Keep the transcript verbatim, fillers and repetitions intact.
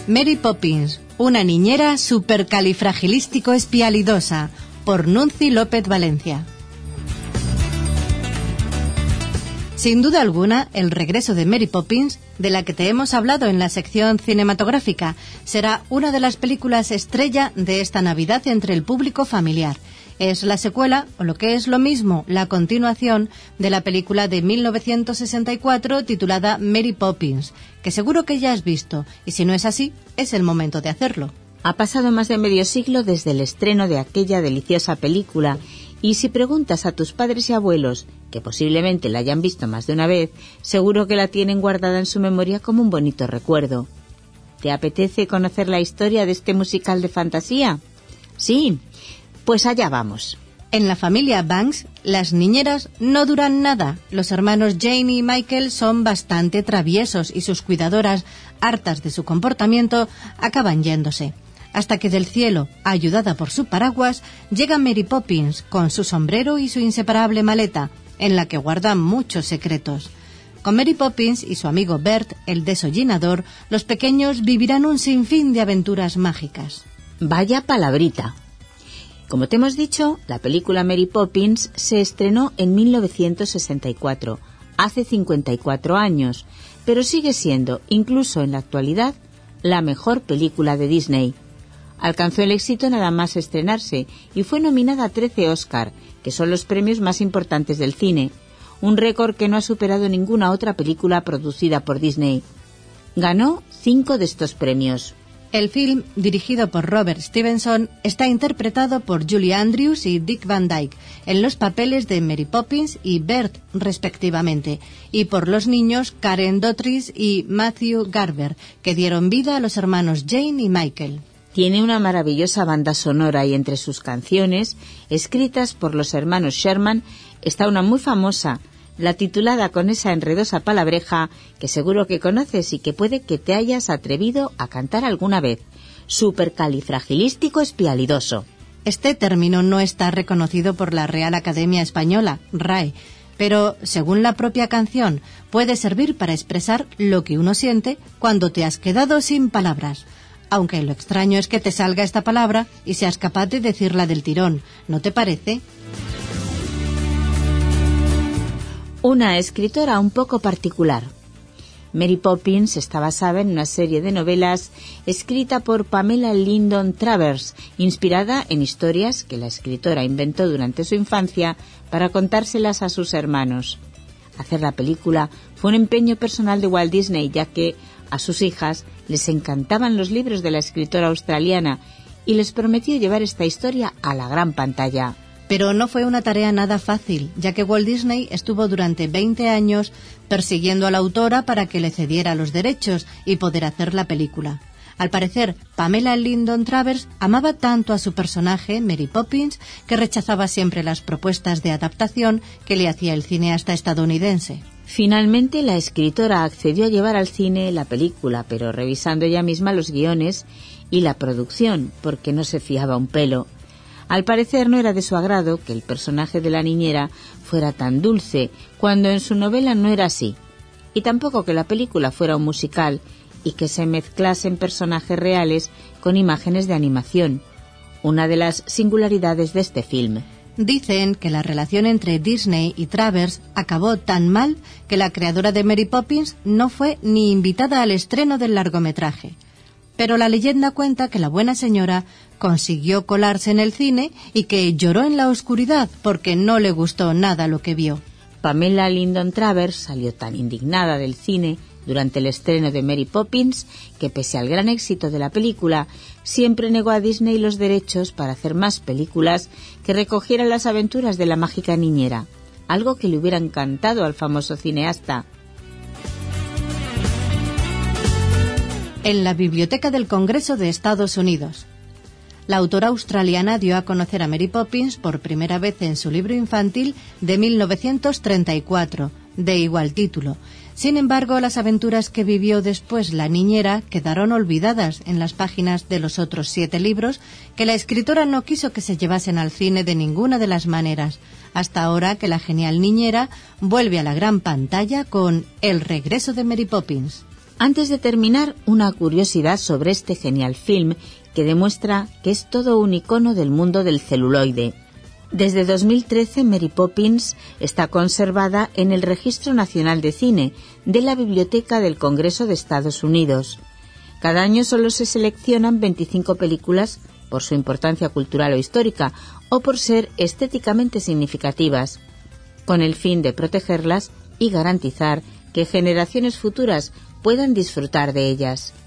Mary Poppins, una niñera supercalifragilístico-espialidosa, por Nunci López Valencia. Sin duda alguna, el regreso de Mary Poppins, de la que te hemos hablado en la sección cinematográfica, será una de las películas estrella de esta Navidad entre el público familiar. Es la secuela, o lo que es lo mismo, la continuación de la película de mil novecientos sesenta y cuatro titulada Mary Poppins, que seguro que ya has visto, y si no es así, es el momento de hacerlo. Ha pasado más de medio siglo desde el estreno de aquella deliciosa película, y si preguntas a tus padres y abuelos, que posiblemente la hayan visto más de una vez, seguro que la tienen guardada en su memoria como un bonito recuerdo. ¿Te apetece conocer la historia de este musical de fantasía? Sí, pues allá vamos. En la familia Banks, las niñeras no duran nada. Los hermanos Jane y Michael son bastante traviesos y sus cuidadoras, hartas de su comportamiento, acaban yéndose. Hasta que del cielo, ayudada por su paraguas, llega Mary Poppins con su sombrero y su inseparable maleta, en la que guarda muchos secretos. Con Mary Poppins y su amigo Bert, el desollinador, los pequeños vivirán un sinfín de aventuras mágicas. Vaya palabrita. Como te hemos dicho, la película Mary Poppins se estrenó en mil novecientos sesenta y cuatro, hace cincuenta y cuatro años, pero sigue siendo, incluso en la actualidad, la mejor película de Disney. Alcanzó el éxito nada más estrenarse y fue nominada a trece Oscar, que son los premios más importantes del cine, un récord que no ha superado ninguna otra película producida por Disney. Ganó cinco de estos premios. El film, dirigido por Robert Stevenson, está interpretado por Julie Andrews y Dick Van Dyke en los papeles de Mary Poppins y Bert, respectivamente, y por los niños Karen Dotrice y Matthew Garber, que dieron vida a los hermanos Jane y Michael. Tiene una maravillosa banda sonora y entre sus canciones, escritas por los hermanos Sherman, está una muy famosa, la titulada con esa enredosa palabreja que seguro que conoces y que puede que te hayas atrevido a cantar alguna vez, supercalifragilístico-espialidoso. Este término no está reconocido por la Real Academia Española, R A E, pero, según la propia canción, puede servir para expresar lo que uno siente cuando te has quedado sin palabras. Aunque lo extraño es que te salga esta palabra y seas capaz de decirla del tirón, ¿no te parece? Una escritora un poco particular. Mary Poppins está basada en una serie de novelas escrita por Pamela Lyndon Travers, inspirada en historias que la escritora inventó durante su infancia para contárselas a sus hermanos. Hacer la película fue un empeño personal de Walt Disney, ya que a sus hijas les encantaban los libros de la escritora australiana y les prometió llevar esta historia a la gran pantalla. Pero no fue una tarea nada fácil, ya que Walt Disney estuvo durante veinte años persiguiendo a la autora para que le cediera los derechos y poder hacer la película. Al parecer, Pamela Lyndon Travers amaba tanto a su personaje, Mary Poppins, que rechazaba siempre las propuestas de adaptación que le hacía el cineasta estadounidense. Finalmente, la escritora accedió a llevar al cine la película, pero revisando ella misma los guiones y la producción, porque no se fiaba un pelo. Al parecer no era de su agrado que el personaje de la niñera fuera tan dulce, cuando en su novela no era así, y tampoco que la película fuera un musical y que se mezclasen personajes reales con imágenes de animación, una de las singularidades de este film. Dicen que la relación entre Disney y Travers acabó tan mal que la creadora de Mary Poppins no fue ni invitada al estreno del largometraje. Pero la leyenda cuenta que la buena señora consiguió colarse en el cine y que lloró en la oscuridad porque no le gustó nada lo que vio. Pamela Lyndon Travers salió tan indignada del cine durante el estreno de Mary Poppins que, pese al gran éxito de la película, siempre negó a Disney los derechos para hacer más películas que recogieran las aventuras de la mágica niñera, algo que le hubiera encantado al famoso cineasta. En la Biblioteca del Congreso de Estados Unidos. La autora australiana dio a conocer a Mary Poppins por primera vez en su libro infantil de mil novecientos treinta y cuatro, de igual título. Sin embargo, las aventuras que vivió después la niñera quedaron olvidadas en las páginas de los otros siete libros que la escritora no quiso que se llevasen al cine de ninguna de las maneras, hasta ahora que la genial niñera vuelve a la gran pantalla con El regreso de Mary Poppins. Antes de terminar, una curiosidad sobre este genial film que demuestra que es todo un icono del mundo del celuloide. Desde dos mil trece, Mary Poppins está conservada en el Registro Nacional de Cine de la Biblioteca del Congreso de Estados Unidos. Cada año solo se seleccionan veinticinco películas por su importancia cultural o histórica o por ser estéticamente significativas, con el fin de protegerlas y garantizar que generaciones futuras puedan disfrutar de ellas.